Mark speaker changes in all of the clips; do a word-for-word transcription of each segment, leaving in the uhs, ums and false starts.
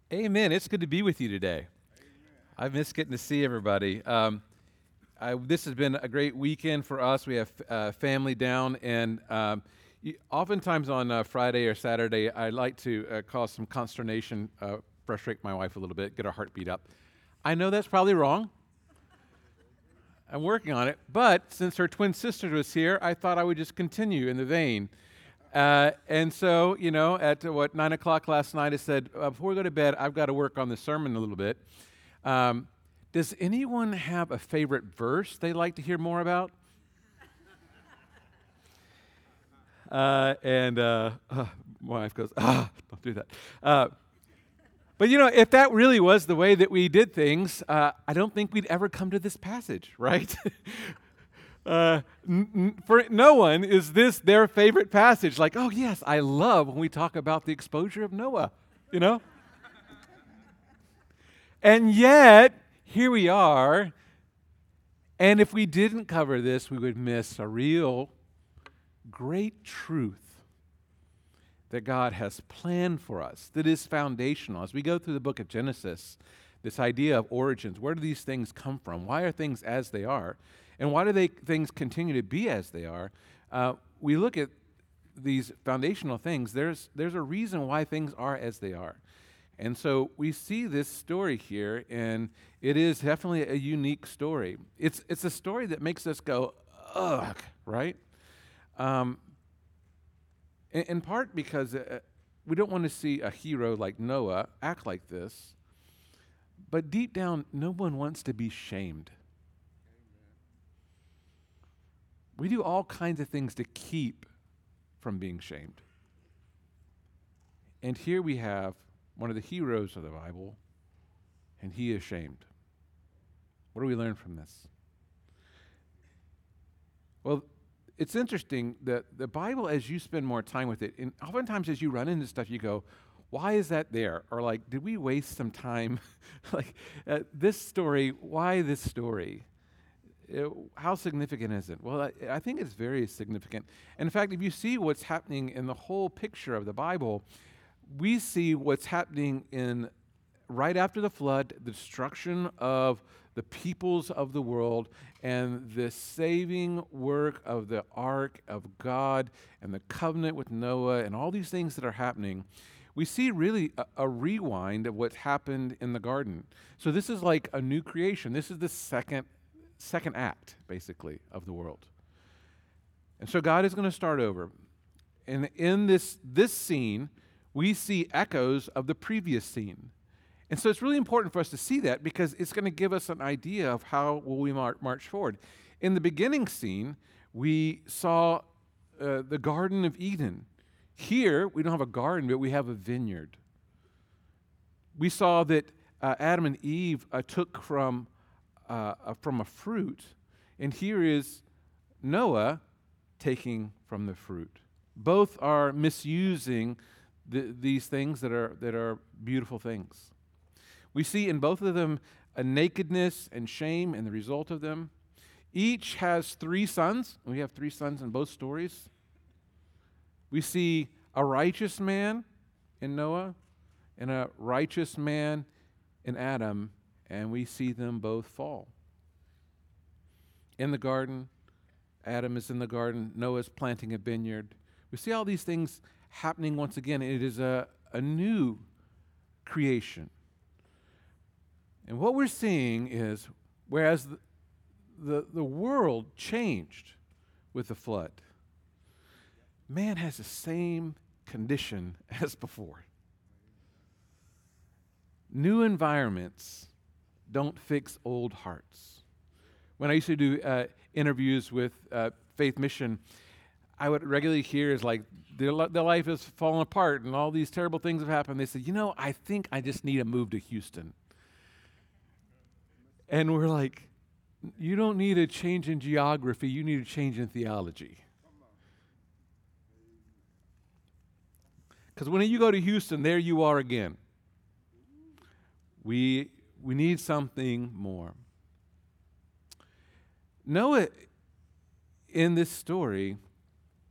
Speaker 1: Amen. It's good to be with you today. I miss getting to see everybody. Um, I, this has been a great weekend for us. We have uh, family down, and um, y- oftentimes on uh, Friday or Saturday, I like to uh, cause some consternation, uh, frustrate my wife a little bit, get her heart beat up. I know that's probably wrong. I'm working on it, but since her twin sister was here, I thought I would just continue in the vein. Uh, and so, you know, at uh, what nine o'clock last night, I said, uh, before we go to bed, I've got to work on the sermon a little bit. Um, does anyone have a favorite verse they like to hear more about? Uh, and uh, uh, my wife goes, ah, don't do that. Uh, but you know, if that really was the way that we did things, uh, I don't think we'd ever come to this passage, right? uh, n- n- for no one is this their favorite passage. Like, oh yes, I love when we talk about the exposure of Noah. You know, and yet here we are. And if we didn't cover this, we would miss a real great truth that God has planned for us that is foundational. As we go through the book of Genesis, this idea of origins, where do these things come from? Why are things as they are? And why do they things continue to be as they are? Uh, we look at these foundational things. There's, there's a reason why things are as they are. And so we see this story here, and it is definitely a unique story. It's, it's a story that makes us go, ugh, right? Um, in, in part because uh, we don't want to see a hero like Noah act like this, but deep down, no one wants to be shamed. We do all kinds of things to keep from being shamed. And here we have one of the heroes of the Bible, and he is shamed. What do we learn from this? Well, it's interesting that the Bible, as you spend more time with it, and oftentimes as you run into stuff, you go, why is that there? Or like, did we waste some time? like, uh, this story, why this story? Uh, how significant is it? Well, I, I think it's very significant. And in fact, if you see what's happening in the whole picture of the Bible, we see what's happening in right after the flood, the destruction of the peoples of the world, and the saving work of the ark of God and the covenant with Noah and all these things that are happening. We see really a, a rewind of what happened in the garden. So this is like a new creation. This is the second second act, basically, of the world. And so God is going to start over. And in this this scene, we see echoes of the previous scene. And so it's really important for us to see that because it's going to give us an idea of how will we mar- march forward. In the beginning scene, we saw uh, the Garden of Eden. Here, we don't have a garden, but we have a vineyard. We saw that uh, Adam and Eve uh, took from, uh, uh, from a fruit, and here is Noah taking from the fruit. Both are misusing the, these things that are, that are beautiful things. We see in both of them a nakedness and shame and the result of them. Each has three sons. We have three sons in both stories. We see a righteous man in Noah and a righteous man in Adam, and we see them both fall. In the garden, Adam is in the garden, Noah's planting a vineyard. We see all these things happening once again. It is a, a new creation. And what we're seeing is, whereas the, the, the world changed with the flood, man has the same condition as before. New environments don't fix old hearts. When I used to do uh, interviews with uh, Faith Mission, I would regularly hear is like, their, their life is falling apart and all these terrible things have happened. They said, you know, I think I just need to move to Houston. And we're like, you don't need a change in geography, you need a change in theology. Because when you go to Houston, there you are again. We, we need something more. Noah, in this story,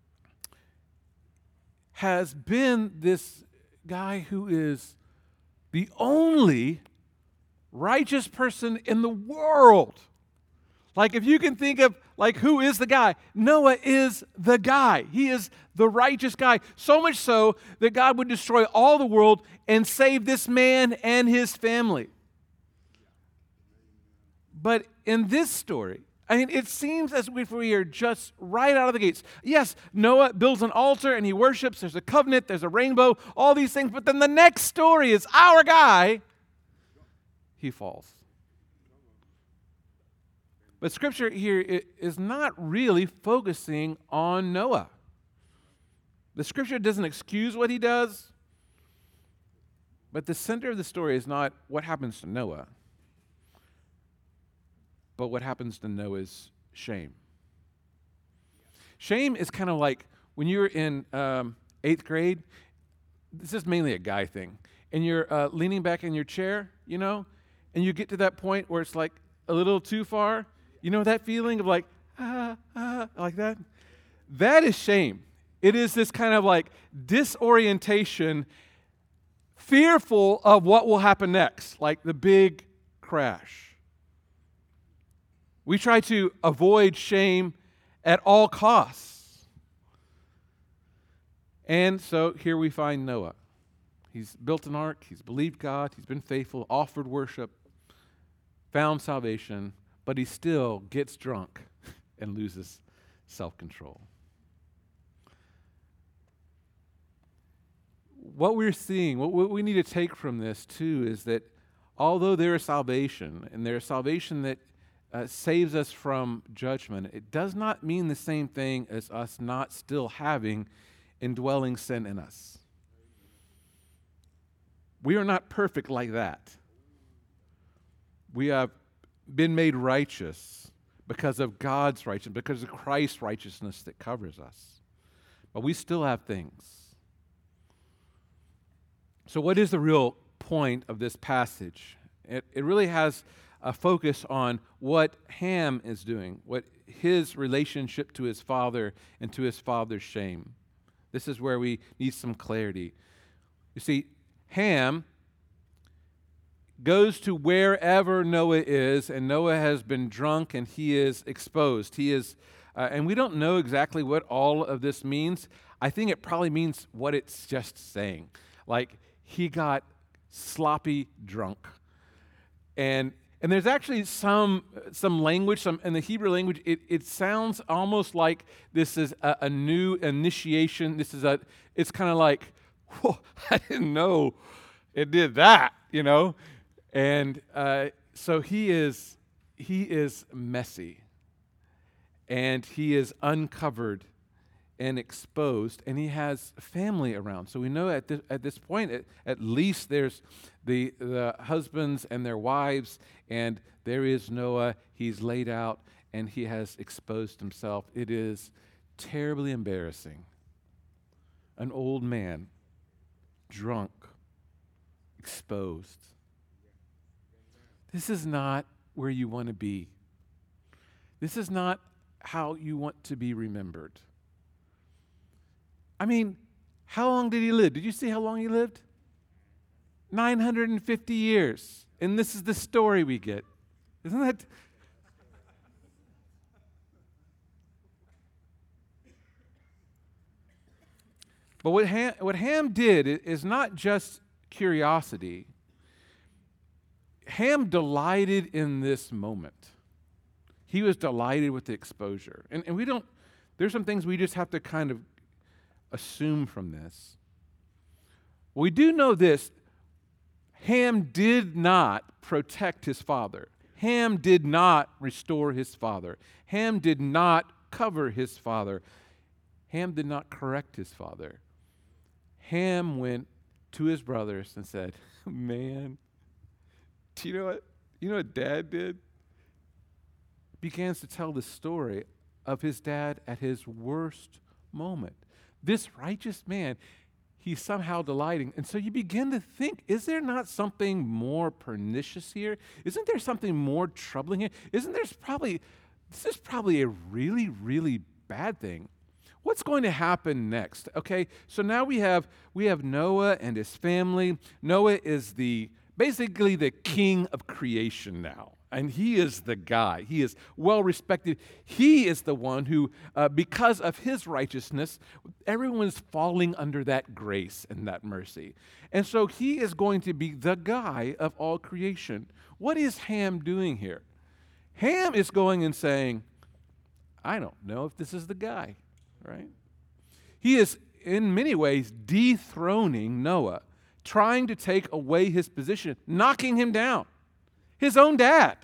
Speaker 1: has been this guy who is the only righteous person in the world. Like if you can think of like who is the guy, Noah is the guy. He is the righteous guy. So much so that God would destroy all the world and save this man and his family. But in this story, I mean, it seems as if we are just right out of the gates. Yes, Noah builds an altar and he worships. There's a covenant, there's a rainbow, all these things. But then the next story is our guy. He falls. But Scripture here is not really focusing on Noah. The Scripture doesn't excuse what he does, but the center of the story is not what happens to Noah, but what happens to Noah's shame. Shame is kind of like when you're in um, eighth grade, this is mainly a guy thing, and you're uh, leaning back in your chair, you know, and you get to that point where it's like a little too far. You know that feeling of like, ah, ah, like that? That is shame. It is this kind of like disorientation, fearful of what will happen next, like the big crash. We try to avoid shame at all costs. And so here we find Noah. He's built an ark, he's believed God, he's been faithful, offered worship, found salvation, but he still gets drunk and loses self-control. What we're seeing, what we need to take from this too, is that although there is salvation, and there is salvation that uh, saves us from judgment, it does not mean the same thing as us not still having indwelling sin in us. We are not perfect like that. We have been made righteous because of God's righteousness, because of Christ's righteousness that covers us. But we still have things. So what is the real point of this passage? It, it really has a focus on what Ham is doing, what his relationship to his father and to his father's shame. This is where we need some clarity. You see, Ham goes to wherever Noah is, and Noah has been drunk and he is exposed. He is, uh, and we don't know exactly what all of this means. I think it probably means what it's just saying. Like, he got sloppy drunk. And and there's actually some some language, some in the Hebrew language, it, it sounds almost like this is a, a new initiation. This is a, it's kind of like, whoa, I didn't know it did that, you know? And uh, so he is he is messy, and he is uncovered and exposed, and he has family around. So we know at this, at this point, at, at least there's the, the husbands and their wives, and there is Noah. He's laid out, and he has exposed himself. It is terribly embarrassing. An old man, drunk, exposed. This is not where you want to be. This is not how you want to be remembered. I mean, how long did he live? Did you see how long he lived? nine hundred fifty years. And this is the story we get. Isn't that? But what Ham, what Ham did is not just curiosity. Ham delighted in this moment. He was delighted with the exposure. And, and we don't, there's some things we just have to kind of assume from this. We do know this. Ham did not protect his father. Ham did not restore his father. Ham did not cover his father. Ham did not correct his father. Ham went to his brothers and said, man, do you know what, you know what Dad did? Begins to tell the story of his dad at his worst moment. This righteous man, he's somehow delighting. And so you begin to think, is there not something more pernicious here? Isn't there something more troubling here? Isn't there probably, this is probably a really, really bad thing. what's going to happen next? Okay, so now we have we have Noah and his family. Noah is the basically the king of creation now. And he is the guy. He is well respected. He is the one who, uh, because of his righteousness, everyone's falling under that grace and that mercy. And so he is going to be the guy of all creation. What is Ham doing here? Ham is going and saying, I don't know if this is the guy, right? He is, in many ways, dethroning Noah, trying to take away his position, knocking him down. His own dad.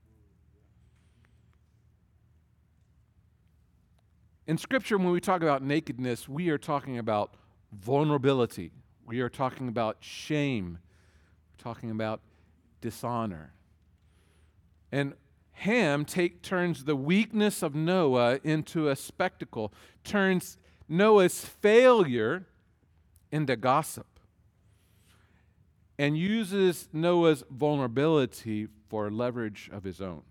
Speaker 1: In Scripture, when we talk about nakedness, we are talking about vulnerability. We are talking about shame. We're talking about dishonor. And Ham take, turns the weakness of Noah into a spectacle, turns Noah's failure into gossip, and uses Noah's vulnerability for leverage of his own.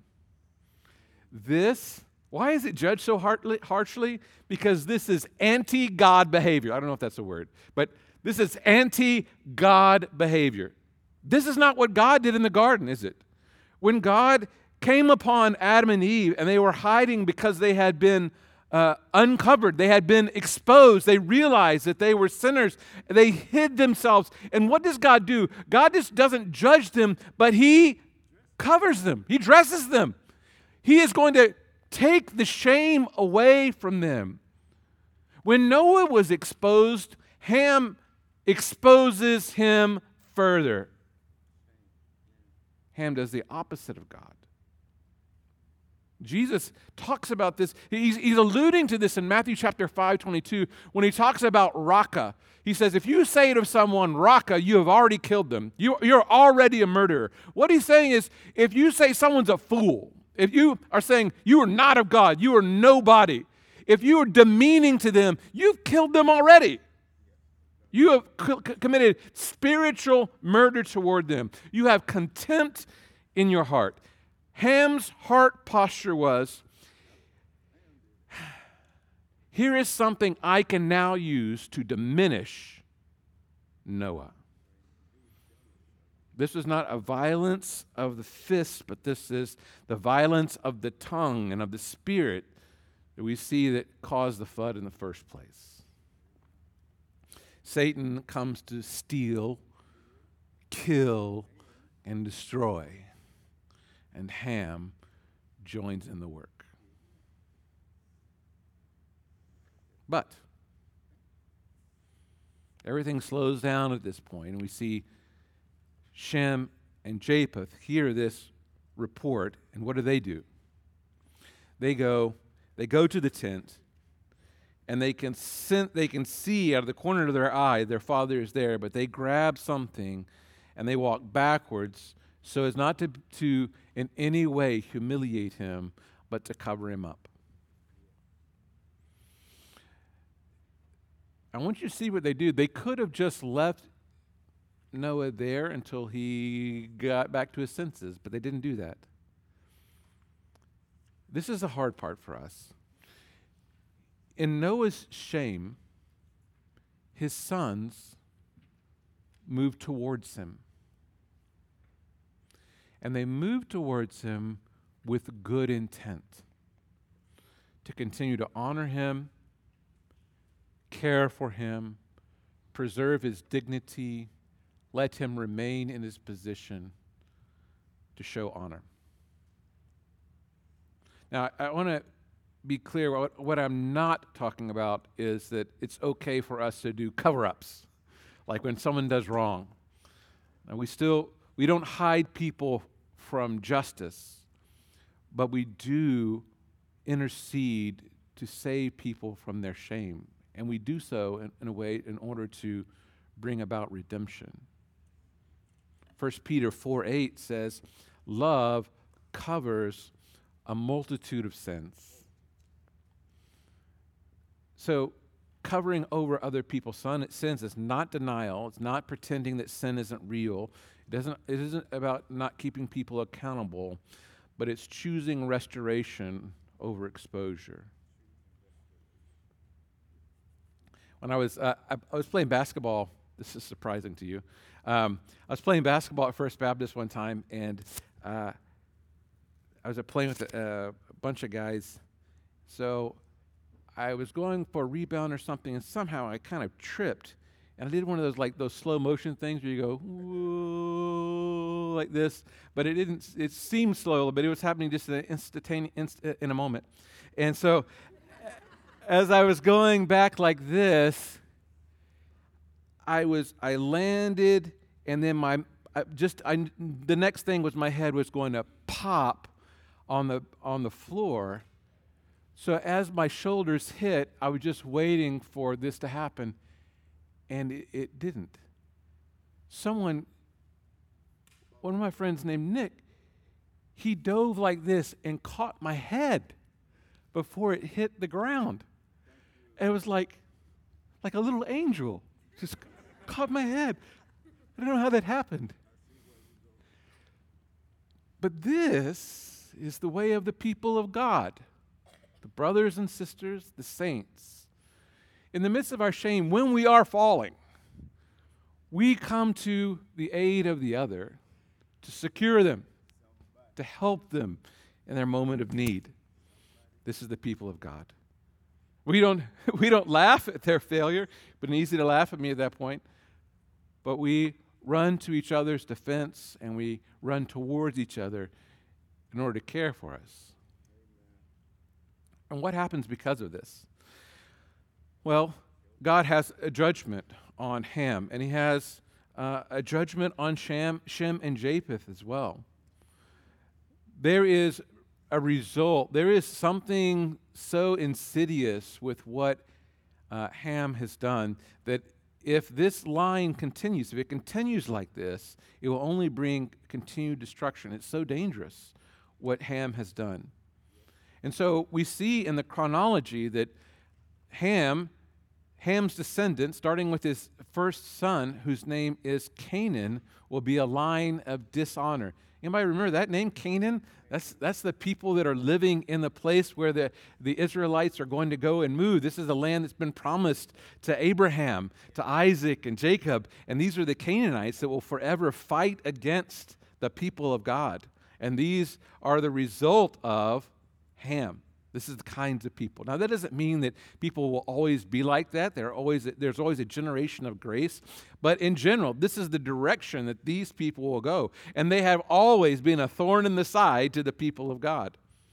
Speaker 1: This, why is it judged so harshly? harshly? Because this is anti-God behavior. I don't know if that's a word, but this is anti-God behavior. This is not what God did in the garden, is it? When God came upon Adam and Eve and they were hiding because they had been Uh, uncovered. They had been exposed. They realized that they were sinners. They hid themselves. And what does God do? God just doesn't judge them, but He covers them. He dresses them. He is going to take the shame away from them. When Noah was exposed, Ham exposes him further. Ham does the opposite of God. Jesus talks about this. He's, he's alluding to this in Matthew chapter five, twenty-two, when he talks about Raka. He says, if you say to someone, Raka, you have already killed them. You, you're already a murderer. What he's saying is, if you say someone's a fool, if you are saying you are not of God, you are nobody, if you are demeaning to them, you've killed them already. You have co- committed spiritual murder toward them. You have contempt in your heart. Ham's heart posture was, here is something I can now use to diminish Noah. This is not a violence of the fist, but this is the violence of the tongue and of the spirit that we see that caused the flood in the first place. Satan comes to steal, kill, and destroy. And Ham joins in the work. But everything slows down at this point, and we see Shem and Japheth hear this report, and what do they do? They go, they go to the tent, and they can sen- they can see out of the corner of their eye their father is there, but they grab something and they walk backwards so as not to, to in any way humiliate him, but to cover him up. I want you to see what they do. They could have just left Noah there until he got back to his senses, but they didn't do that. This is the hard part for us. In Noah's shame, his sons moved towards him. And they moved towards him with good intent to continue to honor him, care for him, preserve his dignity, let him remain in his position to show honor. Now, I want to be clear, what, what I'm not talking about is that it's okay for us to do cover-ups, like when someone does wrong. Now, we still, we don't hide people from justice, but we do intercede to save people from their shame. And we do so in, in a way in order to bring about redemption. First Peter four eight says, love covers a multitude of sins. So covering over other people's sins is not denial. It's not pretending that sin isn't real. It doesn't, it isn't about not keeping people accountable, but it's choosing restoration over exposure. when I was uh, I, I was playing basketball. This is surprising to you. Um, I was playing basketball at First Baptist one time, and uh, I was uh, playing with a, a bunch of guys. So I was going for a rebound or something, and somehow I kind of tripped. And I did one of those like those slow motion things where you go whoa, like this, but it didn't. It seemed slow, but it was happening just in an instantaneous inst- in a moment. And so, as I was going back like this, I was I landed, and then my I just I the next thing was my head was going to pop on the on the floor. So as my shoulders hit, I was just waiting for this to happen. And it, it didn't. Someone, one of my friends named Nick, he dove like this and caught my head before it hit the ground. And it was like, like a little angel just caught my head. I don't know how that happened. But this is the way of the people of God, the brothers and sisters, the saints. In the midst of our shame, when we are falling, we come to the aid of the other to secure them, to help them in their moment of need. This is the people of God. We don't, we don't laugh at their failure. It's been easy to laugh at me at that point. But we run to each other's defense, and we run towards each other in order to care for us. And what happens because of this? Well, God has a judgment on Ham, and he has uh, a judgment on Shem, Shem and Japheth as well. There is a result. There is something so insidious with what uh, Ham has done that if this line continues, if it continues like this, it will only bring continued destruction. It's so dangerous what Ham has done. And so we see in the chronology that Ham, Ham's descendant, starting with his first son, whose name is Canaan, will be a line of dishonor. Anybody remember that name, Canaan? That's, that's the people that are living in the place where the, the Israelites are going to go and move. This is the land that's been promised to Abraham, to Isaac, and Jacob. And these are the Canaanites that will forever fight against the people of God. And these are the result of Ham. This is the kinds of people. Now, that doesn't mean that people will always be like that. There are always, there's always a generation of grace. But in general, this is the direction that these people will go. And they have always been a thorn in the side to the people of God.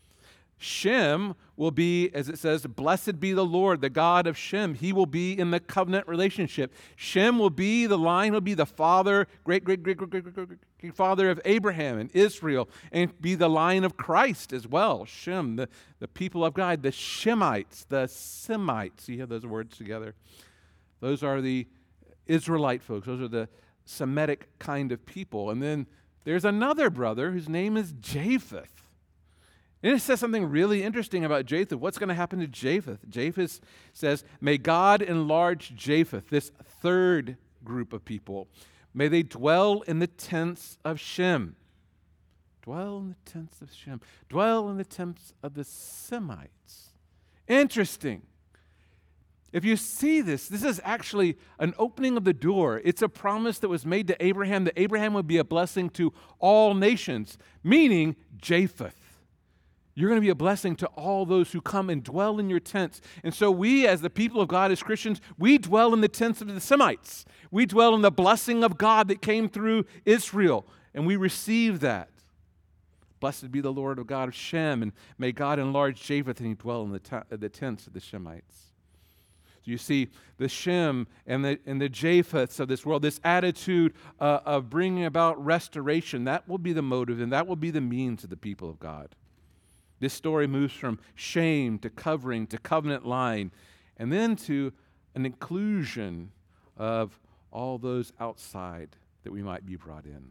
Speaker 1: Shem will be, as it says, blessed be the Lord, the God of Shem. He will be in the covenant relationship. Shem will be the line, will be the father, great, great, great, great, great, great, great, great father of Abraham and Israel, and be the line of Christ as well. Shem, the, the people of God, the Shemites, the Semites. You have those words together. Those are the Israelite folks. Those are the Semitic kind of people. And then there's another brother whose name is Japheth. And it says something really interesting about Japheth. What's going to happen to Japheth? Japheth says, may God enlarge Japheth, this third group of people. May they dwell in the tents of Shem. Dwell in the tents of Shem. Dwell in the tents of the Semites. Interesting. If you see this, this is actually an opening of the door. It's a promise that was made to Abraham, that Abraham would be a blessing to all nations, meaning Japheth. You're going to be a blessing to all those who come and dwell in your tents. And so we, as the people of God, as Christians, we dwell in the tents of the Semites. We dwell in the blessing of God that came through Israel, and we receive that. Blessed be the Lord of God of Shem, and may God enlarge Japheth, and he dwell in the, t- the tents of the Shemites. So you see the Shem and the, and the Japheths of this world, this attitude uh, of bringing about restoration, that will be the motive, and that will be the means of the people of God. This story moves from shame to covering to covenant line, and then to an inclusion of all those outside that we might be brought in.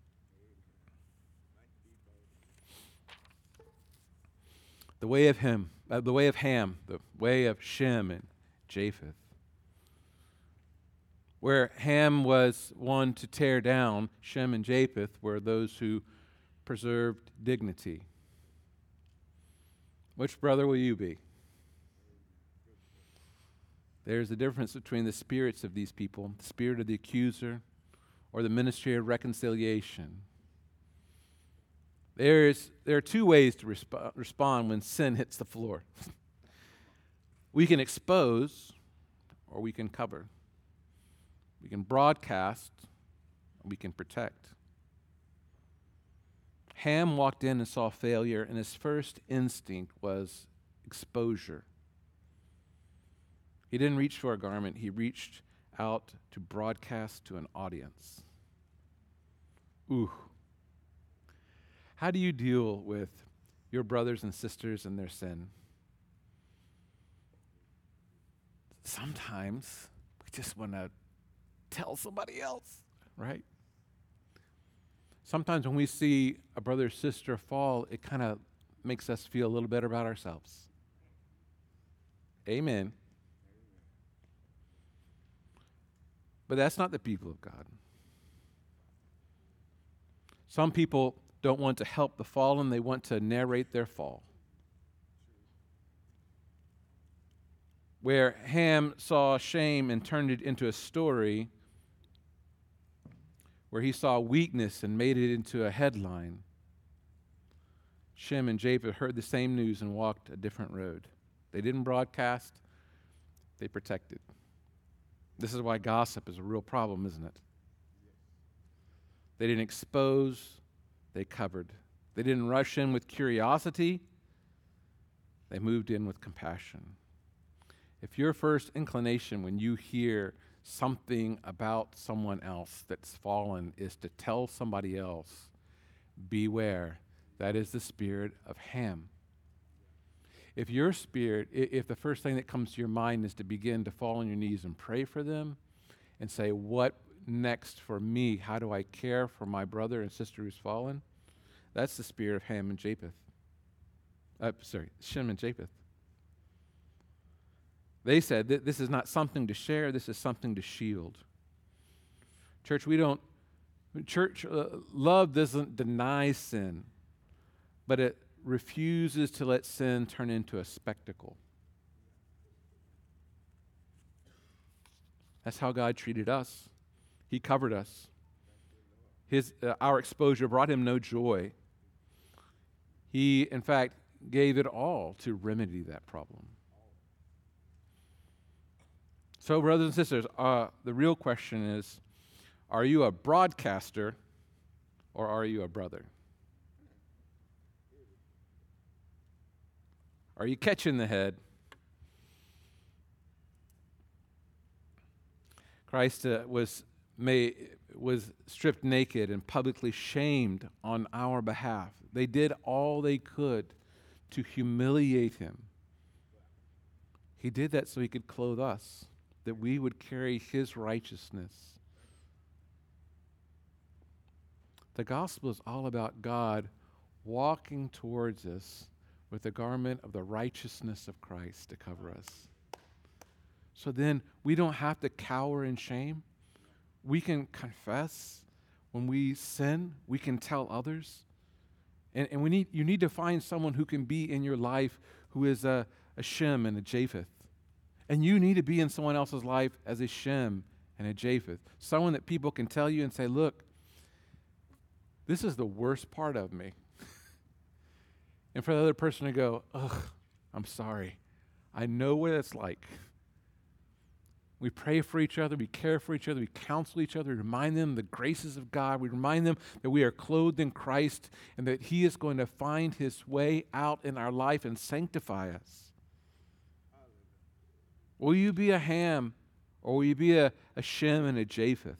Speaker 1: The way of him, uh, the way of Ham, the way of Shem and Japheth. Where Ham was one to tear down, Shem and Japheth were those who preserved dignity. Which brother will you be? There's a difference between the spirits of these people, the spirit of the accuser or the ministry of reconciliation. There's, there are two ways to resp- respond when sin hits the floor. We can expose or we can cover. We can broadcast or we can protect. Ham walked in and saw failure, and his first instinct was exposure. He didn't reach for a garment, he reached out to broadcast to an audience. Ooh. How do you deal with your brothers and sisters and their sin? Sometimes we just want to tell somebody else, right? Sometimes when we see a brother or sister fall, it kind of makes us feel a little better about ourselves. Amen. But that's not the people of God. Some people don't want to help the fallen, they want to narrate their fall. Where Ham saw shame and turned it into a story, where he saw weakness and made it into a headline, Shem and Japheth heard the same news and walked a different road. They didn't broadcast, they protected. This is why gossip is a real problem, isn't it? They didn't expose, they covered. They didn't rush in with curiosity, they moved in with compassion. If your first inclination when you hear something about someone else that's fallen is to tell somebody else, beware, that is the spirit of Ham. If your spirit, if the first thing that comes to your mind is to begin to fall on your knees and pray for them and say, what next for me? How do I care for my brother and sister who's fallen? That's the spirit of Ham and Japheth. Uh, sorry, Shem and Japheth. They said that this is not something to share, this is something to shield. Church, we don't, church, uh, love doesn't deny sin, but it refuses to let sin turn into a spectacle. That's how God treated us. He covered us. His, uh, our exposure brought him no joy. He, in fact, gave it all to remedy that problem. So, brothers and sisters, uh, the real question is, are you a broadcaster or are you a brother? Are you catching the head? Christ uh, was made, was stripped naked and publicly shamed on our behalf. They did all they could to humiliate him. He did that so he could clothe us, that we would carry his righteousness. The gospel is all about God walking towards us with the garment of the righteousness of Christ to cover us. So then we don't have to cower in shame. We can confess when we sin. We can tell others. And, and we need you need to find someone who can be in your life who is a, a Shem and a Japheth. And you need to be in someone else's life as a Shem and a Japheth. Someone that people can tell you and say, look, this is the worst part of me. And for the other person to go, ugh, I'm sorry. I know what it's like. We pray for each other. We care for each other. We counsel each other. We remind them of the graces of God. We remind them that we are clothed in Christ and that he is going to find his way out in our life and sanctify us. Will you be a Ham or will you be a, a Shem and a Japheth?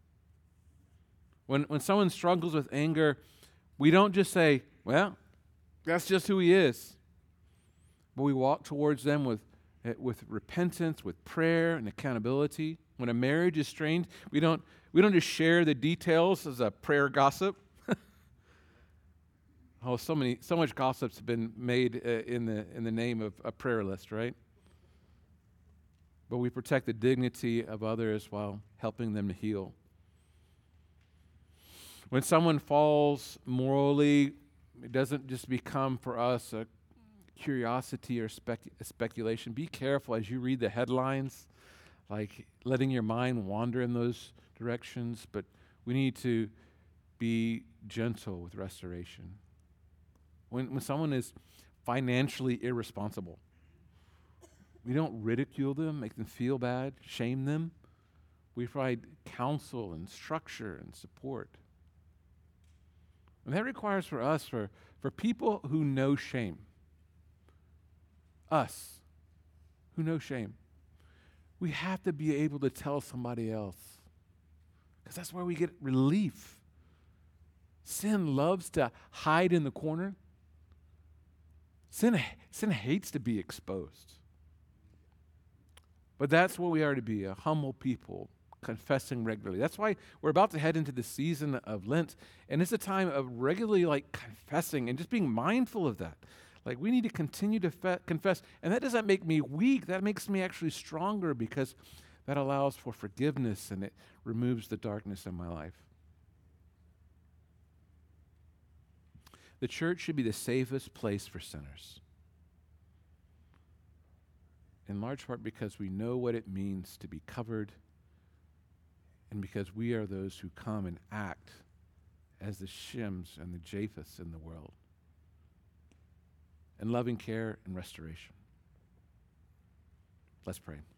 Speaker 1: When, when someone struggles with anger, we don't just say, well, that's just who he is. But we walk towards them with, with repentance, with prayer and accountability. When a marriage is strained, we don't, we don't just share the details as a prayer gossip. oh, so many, so much gossip's have been made uh, in the in the name of a prayer list, right? But we protect the dignity of others while helping them to heal. When someone falls morally, it doesn't just become for us a curiosity or spec- speculation. Be careful as you read the headlines, like letting your mind wander in those directions, but we need to be gentle with restoration. When, when someone is financially irresponsible, we don't ridicule them, make them feel bad, shame them. We provide counsel and structure and support. And that requires for us, for, for people who know shame, us who know shame, we have to be able to tell somebody else, because that's where we get relief. Sin loves to hide in the corner. Sin, sin hates to be exposed. But that's what we are to be, a humble people, confessing regularly. That's why we're about to head into the season of Lent, and it's a time of regularly like confessing and just being mindful of that. Like we need to continue to fe- confess, and that doesn't make me weak. That makes me actually stronger, because that allows for forgiveness and it removes the darkness in my life. The church should be the safest place for sinners, in large part because we know what it means to be covered, and because we are those who come and act as the Shems and the Japheths in the world, in loving care and restoration. Let's pray.